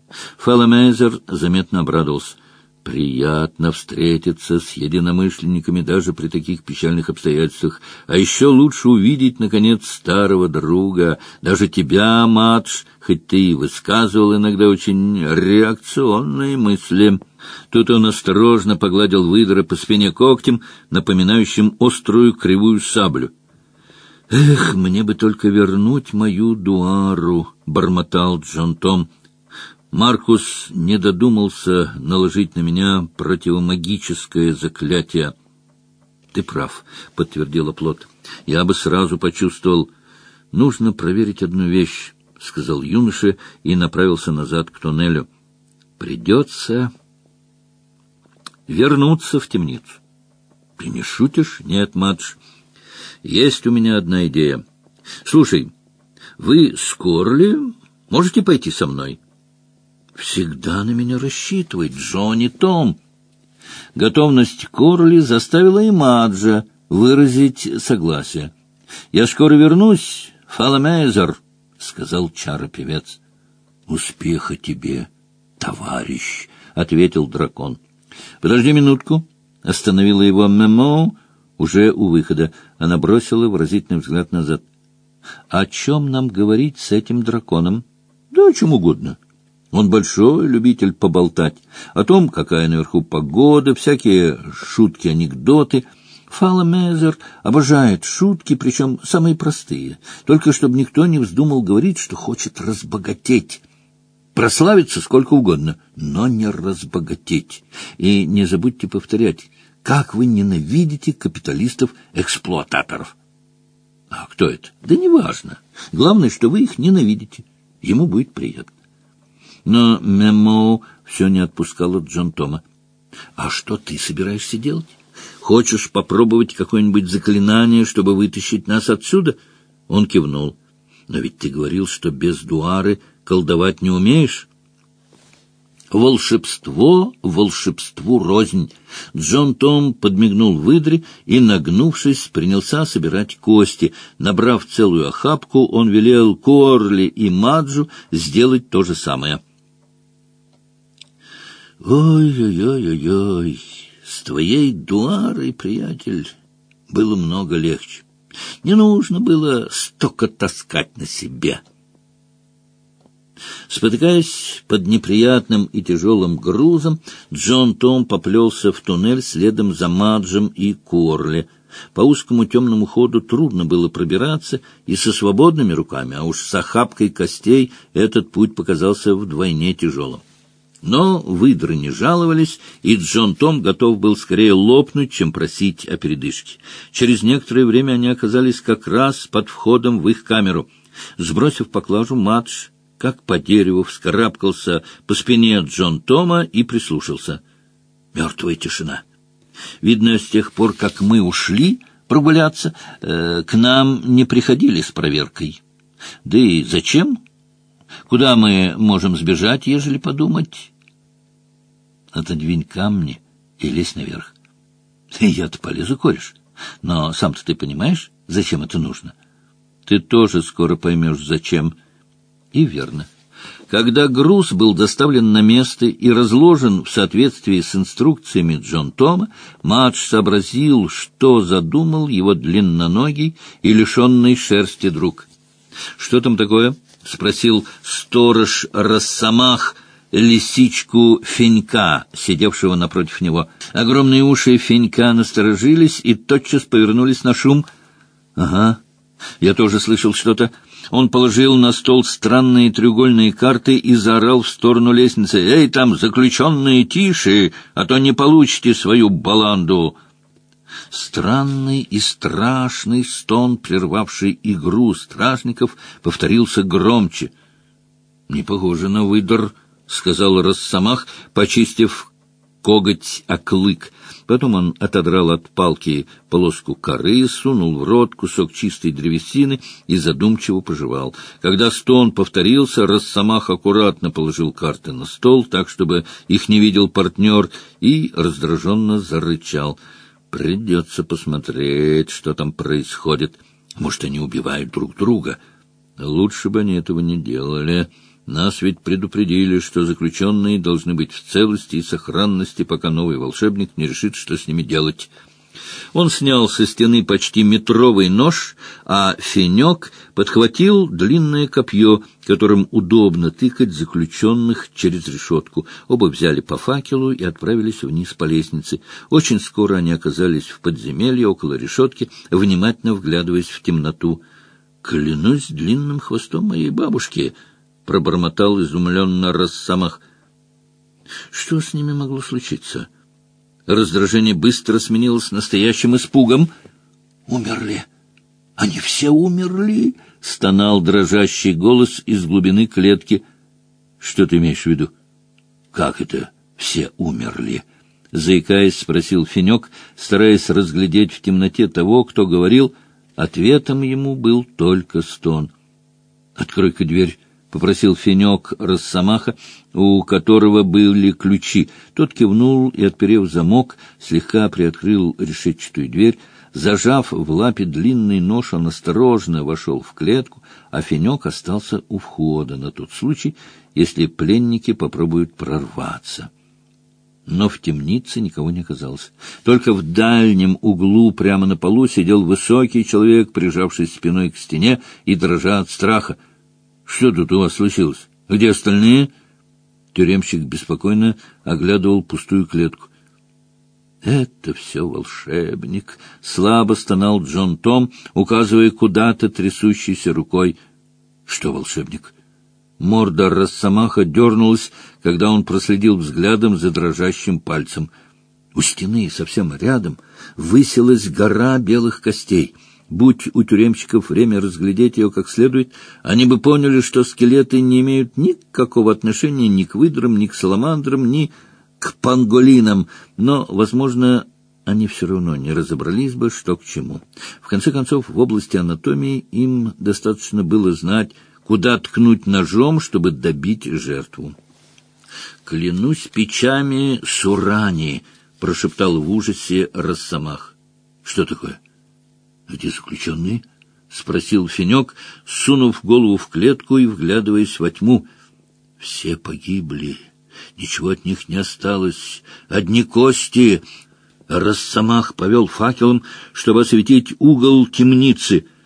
Фаллемейзер заметно обрадовался. Приятно встретиться с единомышленниками даже при таких печальных обстоятельствах. А еще лучше увидеть, наконец, старого друга. Даже тебя, Мадж, хоть ты и высказывал иногда очень реакционные мысли. Тут он осторожно погладил выдра по спине когтем, напоминающим острую кривую саблю. «Эх, мне бы только вернуть мою Дуару», — бормотал Джон Том. Маркус не додумался наложить на меня противомагическое заклятие. — Ты прав, — подтвердила Плот. — Я бы сразу почувствовал. — Нужно проверить одну вещь, — сказал юноша и направился назад к туннелю. — Придется вернуться в темницу. — Ты не шутишь? — Нет, Мадж. Есть у меня одна идея. Слушай, вы с Корли можете пойти со мной? Всегда на меня рассчитывает Джонни Том. Готовность Корли заставила и Маджа выразить согласие. «Я скоро вернусь, Фаллемейзер», — сказал чаропевец. «Успеха тебе, товарищ», — ответил дракон. «Подожди минутку», — остановила его Мемо уже у выхода. Она бросила выразительный взгляд назад. «О чем нам говорить с этим драконом?» «Да о чем угодно». Он большой любитель поболтать о том, какая наверху погода, всякие шутки-анекдоты. Фаллемейзер обожает шутки, причем самые простые, только чтобы никто не вздумал говорить, что хочет разбогатеть. Прославиться сколько угодно, но не разбогатеть. И не забудьте повторять, как вы ненавидите капиталистов-эксплуататоров. А кто это? Да неважно. Главное, что вы их ненавидите. Ему будет приятно. Но Мемо все не отпускала Джон Тома. — А что ты собираешься делать? Хочешь попробовать какое-нибудь заклинание, чтобы вытащить нас отсюда? Он кивнул. — Но ведь ты говорил, что без Дуары колдовать не умеешь. Волшебство волшебству рознь. Джон Том подмигнул выдре и, нагнувшись, принялся собирать кости. Набрав целую охапку, он велел Корли и Маджу сделать то же самое. Ой-ой-ой-ой-ой, с твоей Дуарой, приятель, было много легче. Не нужно было столько таскать на себе. Спотыкаясь под неприятным и тяжелым грузом, Джон Том поплелся в туннель следом за Маджем и Корли. По узкому темному ходу трудно было пробираться и со свободными руками, а уж с охапкой костей этот путь показался вдвойне тяжелым. Но выдры не жаловались, и Джон Том готов был скорее лопнуть, чем просить о передышке. Через некоторое время они оказались как раз под входом в их камеру. Сбросив поклажу, Мадж, как по дереву, вскарабкался по спине Джон Тома и прислушался. Мертвая тишина. Видно, с тех пор, как мы ушли прогуляться, к нам не приходили с проверкой. Да и зачем? Куда мы можем сбежать, ежели подумать? Отодвинь камни и лезь наверх. Я-то полезу, кореш. Но сам-то ты понимаешь, зачем это нужно? Ты тоже скоро поймешь, зачем. И верно. Когда груз был доставлен на место и разложен в соответствии с инструкциями Джон Тома, Мадж сообразил, что задумал его длинноногий и лишенный шерсти друг. — Что там такое? — спросил сторож Росомах лисичку Фенька, сидевшего напротив него. Огромные уши Фенька насторожились и тотчас повернулись на шум. — Ага, я тоже слышал что-то. Он положил на стол странные треугольные карты и заорал в сторону лестницы. «Эй, там, заключенные, тише, а то не получите свою баланду!» Странный и страшный стон, прервавший игру стражников, повторился громче. — Не похоже на выдр, — сказал Росомах, почистив коготь о клык. Потом он отодрал от палки полоску коры, сунул в рот кусок чистой древесины и задумчиво пожевал. Когда стон повторился, Росомах аккуратно положил карты на стол, так, чтобы их не видел партнер, и раздраженно зарычал. Придется посмотреть, что там происходит. Может, они убивают друг друга. Лучше бы они этого не делали. Нас ведь предупредили, что заключенные должны быть в целости и сохранности, пока новый волшебник не решит, что с ними делать. Он снял со стены почти метровый нож, а Фенек подхватил длинное копье, которым удобно тыкать заключенных через решетку. Оба взяли по факелу и отправились вниз по лестнице. Очень скоро они оказались в подземелье около решетки, внимательно вглядываясь в темноту. «Клянусь длинным хвостом моей бабушки!» — пробормотал изумленно Росомах. Что с ними могло случиться? Раздражение быстро сменилось настоящим испугом. «Умерли! Они все умерли!» — стонал дрожащий голос из глубины клетки. «Что ты имеешь в виду? Как это все умерли?» — заикаясь, спросил Фенек, стараясь разглядеть в темноте того, кто говорил. Ответом ему был только стон. «Открой-ка дверь», — попросил Фенек Росомаха, у которого были ключи. Тот кивнул и, отперев замок, слегка приоткрыл решетчатую дверь. Зажав в лапе длинный нож, он осторожно вошел в клетку, а Фенек остался у входа на тот случай, если пленники попробуют прорваться. Но в темнице никого не оказалось. Только в дальнем углу, прямо на полу, сидел высокий человек, прижавшись спиной к стене и дрожа от страха. «Что тут у вас случилось? Где остальные?» Тюремщик беспокойно оглядывал пустую клетку. «Это все волшебник», — слабо стонал Джон Том, указывая куда-то трясущейся рукой. «Что волшебник?» Морда Росомаха дернулась, когда он проследил взглядом за дрожащим пальцем. У стены, совсем рядом, высилась гора белых костей. Будь у тюремщиков время разглядеть ее как следует, они бы поняли, что скелеты не имеют никакого отношения ни к выдрам, ни к саламандрам, ни к панголинам, но, возможно, они все равно не разобрались бы, что к чему. В конце концов, в области анатомии им достаточно было знать, куда ткнуть ножом, чтобы добить жертву. «Клянусь печами Сурани!» — прошептал в ужасе Росомах. «Что такое? Где заключенные?» — спросил Фенек, сунув голову в клетку и вглядываясь во тьму. «Все погибли. Ничего от них не осталось. Одни кости!» Росомах повел факелом, чтобы осветить угол темницы —